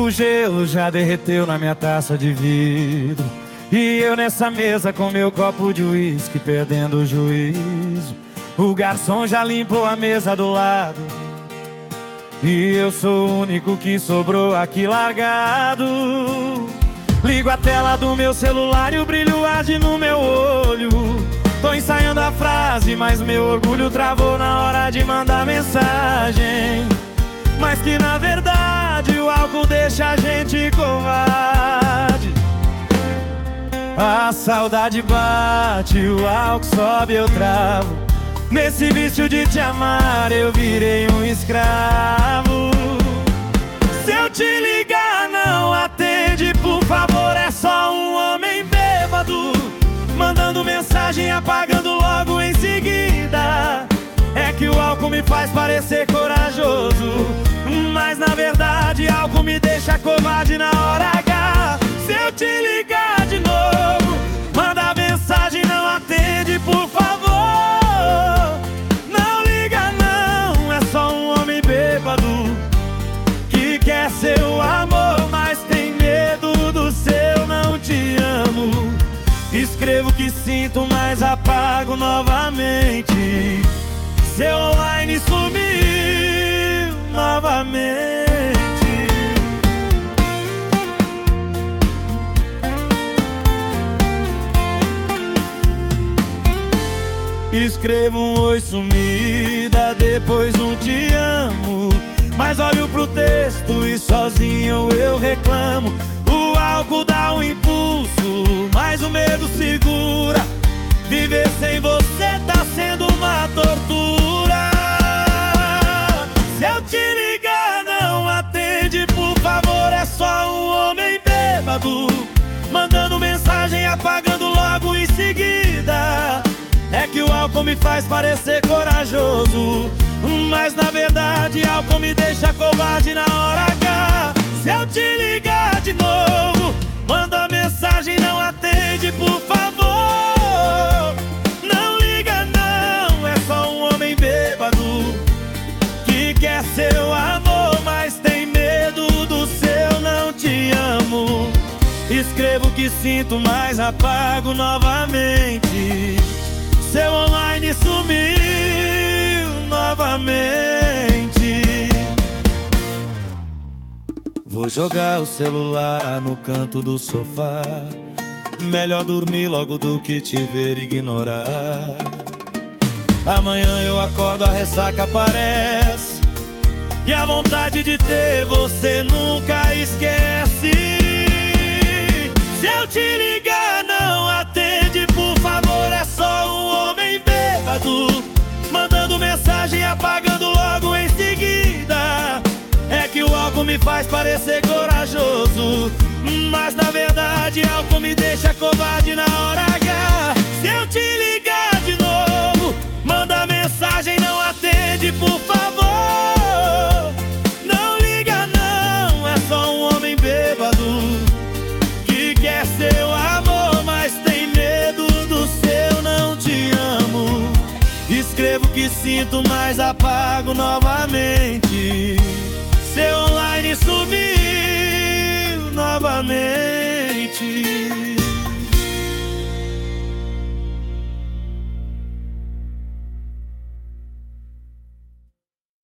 O gelo já derreteu na minha taça de vidro, e eu nessa mesa com meu copo de uísque perdendo o juízo. O garçom já limpou a mesa do lado, e eu sou o único que sobrou aqui largado. Ligo a tela do meu celular e o brilho arde no meu olho. Tô ensaiando a frase, mas meu orgulho travou na hora de mandar mensagem. Mas que na verdade o álcool deixa a gente covarde. A saudade bate, o álcool sobe, eu travo. Nesse vício de te amar eu virei um escravo. Se eu te ligar não atende, por favor, é só um homem bêbado mandando mensagem, apagando logo em seguida. É que o álcool me faz parecer corajoso, mas na verdade álcool me deixa covarde na hora H. Se eu te ligar de novo, manda mensagem, não atende, por favor. Não liga não, é só um homem bêbado que quer seu amor, mas tem medo do seu não te amo. Escrevo que sinto, mas apago novamente. Seu online sumiu novamente. Escrevo um oi sumida, depois um te amo, mas olho pro texto e sozinho eu reclamo. O álcool dá um impulso, mas o medo segura. Viver sem você tá sendo uma tortura. Se eu te ligar não atende, por favor, é só um homem bêbado mandando mensagem, apagando logo em seguida. É que o álcool me faz parecer corajoso, mas na verdade álcool me deixa covarde na hora H. Se eu te ligar de novo, manda mensagem, não atende, por favor. Não liga não, é só um homem bêbado que quer seu amor, mas tem medo do seu não te amo. Escrevo que sinto, mas apago novamente. Seu online sumiu novamente. Vou jogar o celular no canto do sofá. Melhor dormir logo do que te ver ignorar. Amanhã eu acordo, a ressaca aparece, e a vontade de ter você nunca esquece. Se eu te ligar não atende, por favor, é só um homem bêbado mandando mensagem, apagando logo em seguida. É que o álcool me faz parecer corajoso, mas na verdade álcool me deixa covarde na hora H. Se eu te ligar de novo, manda mensagem, não atende, por favor. Não liga não, é só um homem bêbado que quer seu amor, mas tem medo do seu não te amo. Escrevo que sinto, mas apago novamente.